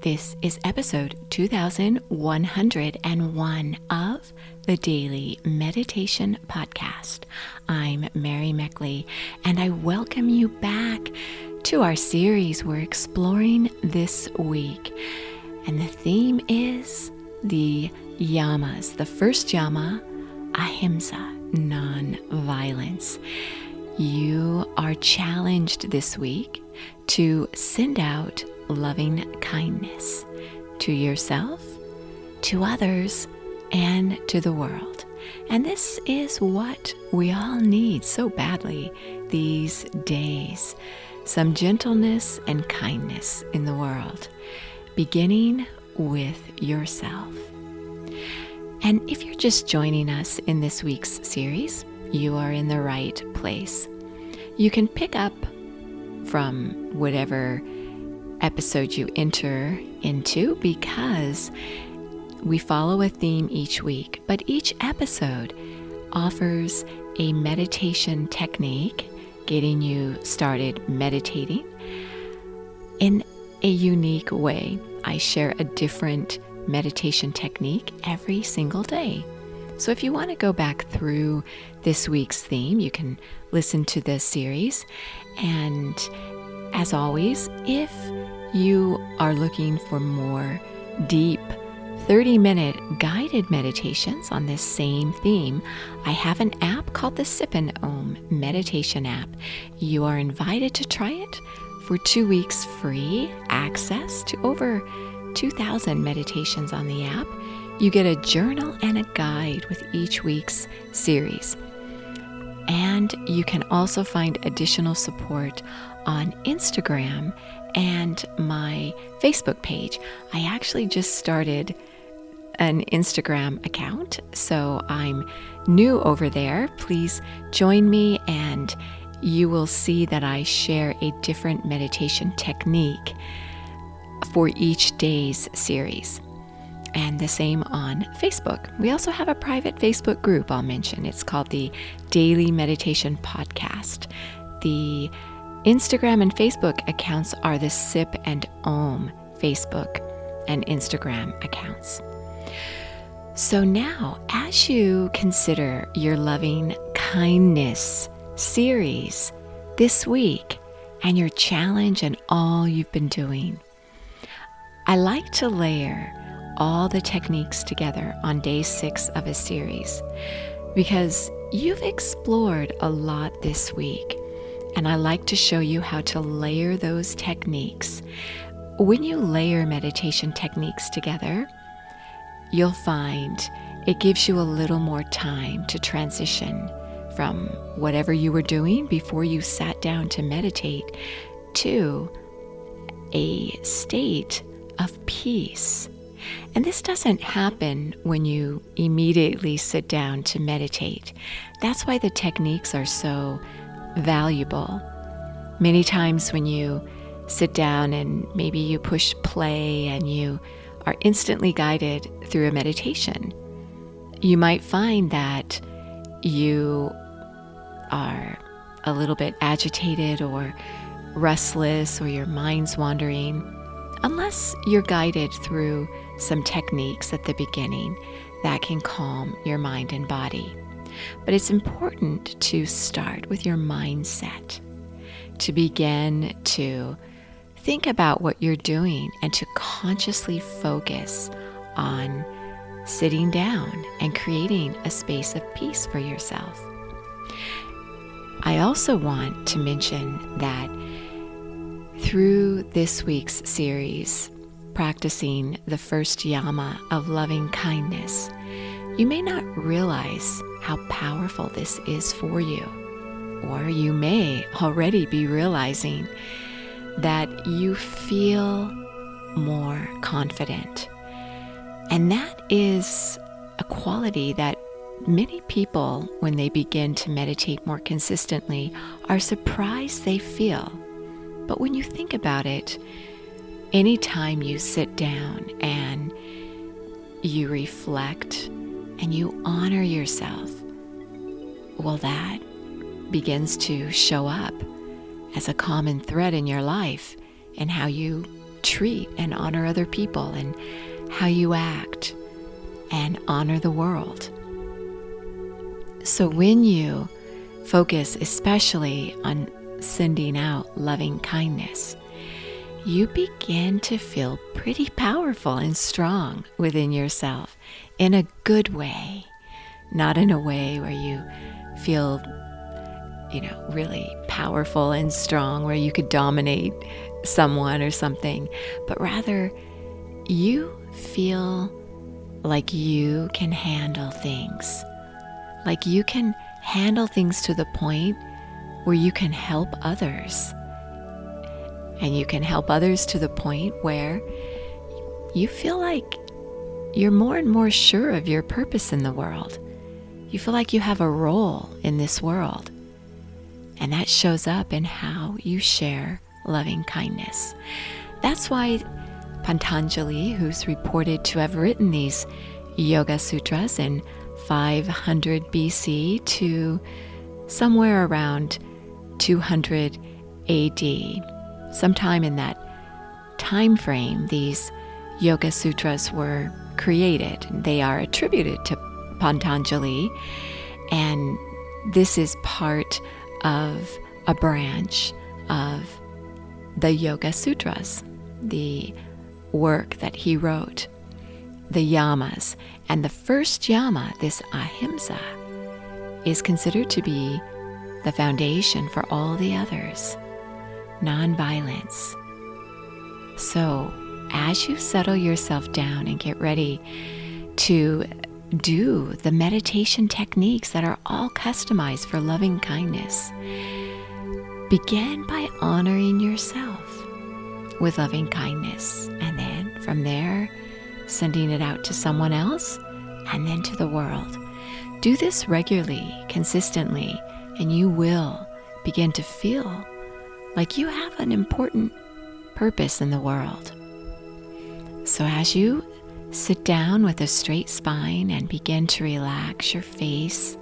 This is episode 2101 of the Daily Meditation Podcast. I'm Mary Meckley, and I welcome you back to our series we're exploring this week. And the theme is the yamas. The first yama, ahimsa, non-violence. You are challenged this week to send out loving kindness to yourself, to others, and to the world. And this is what we all need so badly these days. Some gentleness and kindness in the world, beginning with yourself. And if you're just joining us in this week's series, you are in the right place. You can pick up from whatever episode you enter into because we follow a theme each week, but each episode offers a meditation technique, getting you started meditating in a unique way. I share a different meditation technique every single day. So if you want to go back through this week's theme, you can listen to this series. And as always, if you are looking for more deep 30-minute guided meditations on this same theme, I have an app called the Sip and Om meditation app. You are invited to try it for 2 weeks free access to over 2,000 meditations on the app. You get a journal and a guide with each week's series. And you can also find additional support on Instagram and my Facebook page. I actually just started an Instagram account, so I'm new over there. Please join me and you will see that I share a different meditation technique for each day's series. And the same on Facebook. We also have a private Facebook group I'll mention. It's called the Daily Meditation Podcast. The Instagram and Facebook accounts are the Sip and Om Facebook and Instagram accounts. So now, as you consider your loving kindness series this week and your challenge and all you've been doing, I like to layer all the techniques together on day 6 of a series because you've explored a lot this week. And I like to show you how to layer those techniques. When you layer meditation techniques together, you'll find it gives you a little more time to transition from whatever you were doing before you sat down to meditate to a state of peace. And this doesn't happen when you immediately sit down to meditate. That's why the techniques are so valuable. Many times when you sit down and maybe you push play and you are instantly guided through a meditation, you might find that you are a little bit agitated or restless or your mind's wandering, unless you're guided through some techniques at the beginning that can calm your mind and body. But it's important to start with your mindset, to begin to think about what you're doing and to consciously focus on sitting down and creating a space of peace for yourself. I also want to mention that through this week's series, practicing the first yama of loving kindness, you may not realize how powerful this is for you. Or you may already be realizing that you feel more confident. And that is a quality that many people, when they begin to meditate more consistently, are surprised they feel. But when you think about it, anytime you sit down and you reflect and you honor yourself, well, that begins to show up as a common thread in your life and how you treat and honor other people, and how you act and honor the world. So when you focus especially on sending out loving kindness, you begin to feel pretty powerful and strong within yourself in a good way, not in a way where you feel, really powerful and strong, where you could dominate someone or something, but rather you feel like you can handle things, like you can handle things to the point where you can help others. And you can help others to the point where you feel like you're more and more sure of your purpose in the world. You feel like you have a role in this world. And that shows up in how you share loving kindness. That's why Patanjali, who's reported to have written these Yoga Sutras in 500 BC to somewhere around 200 AD, sometime in that time frame, these Yoga Sutras were created. They are attributed to Patanjali, and this is part of a branch of the Yoga Sutras, the work that he wrote, the yamas. And the first yama, this ahimsa, is considered to be the foundation for all the others, nonviolence. So as you settle yourself down and get ready to do the meditation techniques that are all customized for loving kindness, begin by honoring yourself with loving kindness, and then from there, sending it out to someone else and then to the world. Do this regularly, consistently, and you will begin to feel like you have an important purpose in the world. So as you sit down with a straight spine and begin to relax your face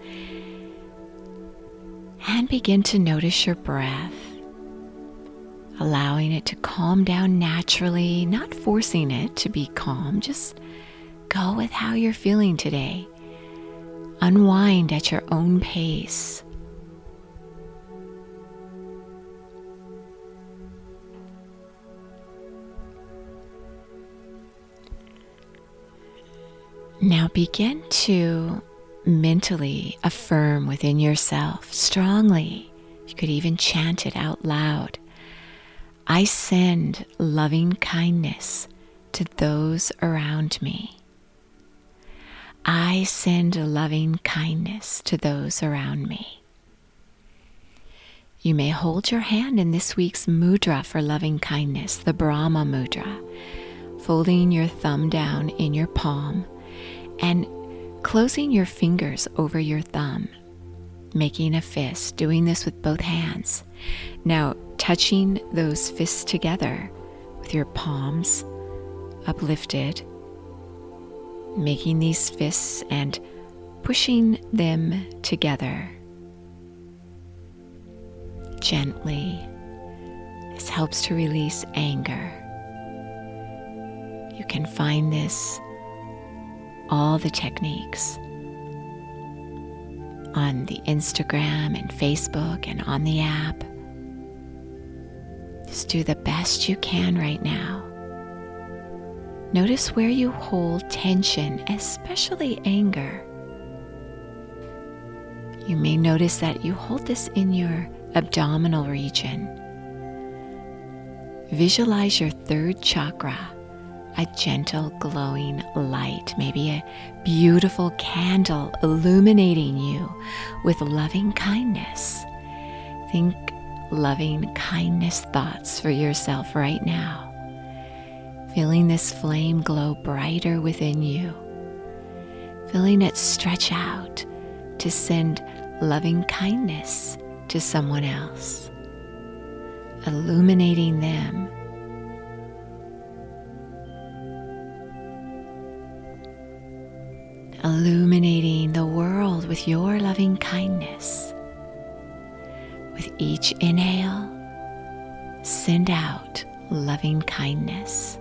and begin to notice your breath, allowing it to calm down naturally, not forcing it to be calm, just go with how you're feeling today. Unwind at your own pace. Now begin to mentally affirm within yourself strongly. You could even chant it out loud. I send loving kindness to those around me. I send loving kindness to those around me. You may hold your hand in this week's mudra for loving kindness, the Brahma mudra, folding your thumb down in your palm and closing your fingers over your thumb, making a fist, doing this with both hands. Now, touching those fists together with your palms uplifted, making these fists and pushing them together gently. This helps to release anger. You can find this, all the techniques, on the Instagram and Facebook and on the app. Just do the best you can right now. Notice where you hold tension, especially anger. You may notice that you hold this in your abdominal region. Visualize your third chakra, a gentle glowing light, maybe a beautiful candle illuminating you with loving kindness. Think loving kindness thoughts for yourself right now. Feeling this flame glow brighter within you. Feeling it stretch out to send loving kindness to someone else. Illuminating them. Illuminating the world with your loving kindness. With each inhale, send out loving kindness.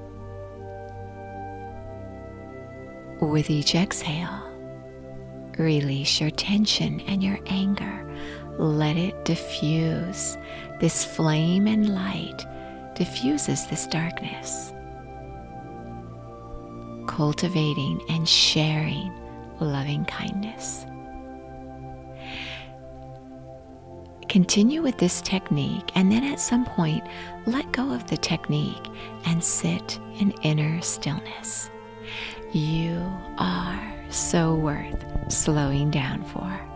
With each exhale, release your tension and your anger. Let it diffuse. This flame and light diffuses this darkness, cultivating and sharing loving kindness. Continue with this technique, and then at some point, let go of the technique and sit in inner stillness. You are so worth slowing down for.